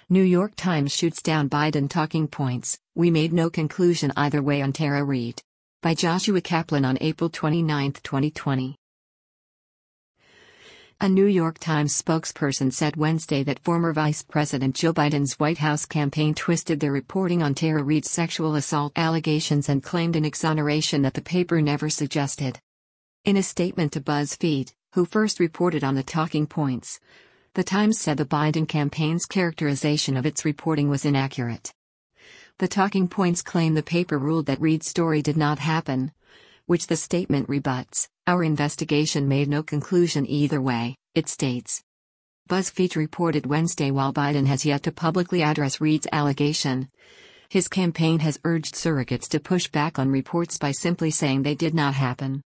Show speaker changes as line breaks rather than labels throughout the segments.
New York Times shoots down Biden talking points, "We made no conclusion either way on Tara Reade." By Joshua Kaplan on April 29, 2020. A New York Times spokesperson said Wednesday that former Vice President Joe Biden's White House campaign twisted their reporting on Tara Reade's sexual assault allegations and claimed an exoneration that the paper never suggested. In a statement to BuzzFeed, who first reported on the talking points, the Times said the Biden campaign's characterization of its reporting was inaccurate. The talking points claim the paper ruled that Reade's story did not happen, which the statement rebuts. "Our investigation made no conclusion either way," it states. BuzzFeed reported Wednesday while Biden has yet to publicly address Reade's allegation, his campaign has urged surrogates to push back on reports by simply saying they did not happen.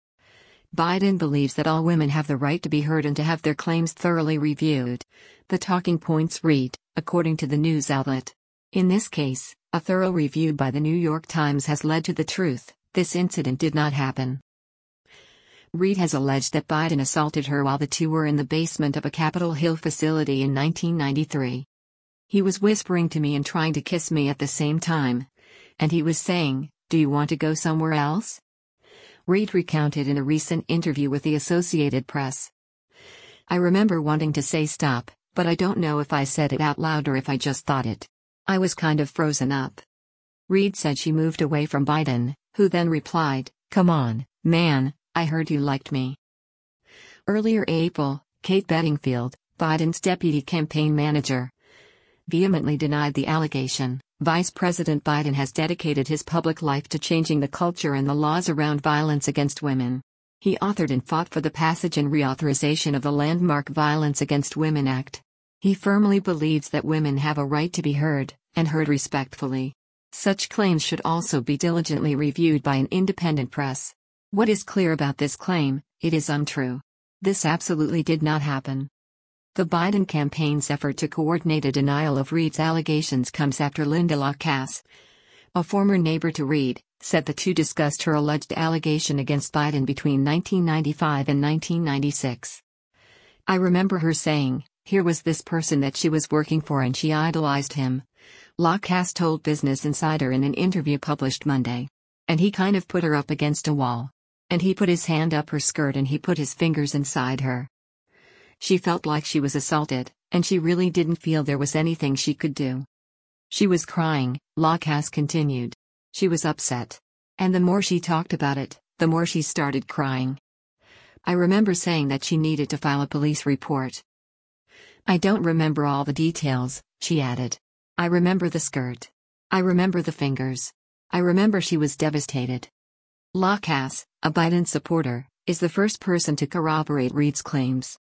Biden believes that all women have the right to be heard and to have their claims thoroughly reviewed, the talking points read, according to the news outlet. In this case, a thorough review by the New York Times has led to the truth: this incident did not happen. Reade has alleged that Biden assaulted her while the two were in the basement of a Capitol Hill facility in 1993. "He was whispering to me and trying to kiss me at the same time. And he was saying, 'Do you want to go somewhere else?'" Reade recounted in a recent interview with the Associated Press. "I remember wanting to say stop, but I don't know if I said it out loud or if I just thought it. I was kind of frozen up." Reade said she moved away from Biden, who then replied, "Come on, man, I heard you liked me." Earlier April, Kate Bedingfield, Biden's deputy campaign manager, vehemently denied the allegation. Vice President Biden has dedicated his public life to changing the culture and the laws around violence against women. He authored and fought for the passage and reauthorization of the landmark Violence Against Women Act. He firmly believes that women have a right to be heard, and heard respectfully. Such claims should also be diligently reviewed by an independent press. What is clear about this claim? It is untrue. This absolutely did not happen. The Biden campaign's effort to coordinate a denial of Reade's allegations comes after Linda LaCasse, a former neighbor to Reade, said the two discussed her alleged allegation against Biden between 1995 and 1996. "I remember her saying, here was this person that she was working for and she idolized him," LaCasse told Business Insider in an interview published Monday. "And he kind of put her up against a wall. And he put his hand up her skirt and he put his fingers inside her. She felt like she was assaulted, and she really didn't feel there was anything she could do. She was crying," LaCasse continued. "She was upset. And the more she talked about it, the more she started crying. I remember saying that she needed to file a police report. I don't remember all the details," she added. "I remember the skirt. I remember the fingers. I remember she was devastated." LaCasse, a Biden supporter, is the first person to corroborate Reade's claims.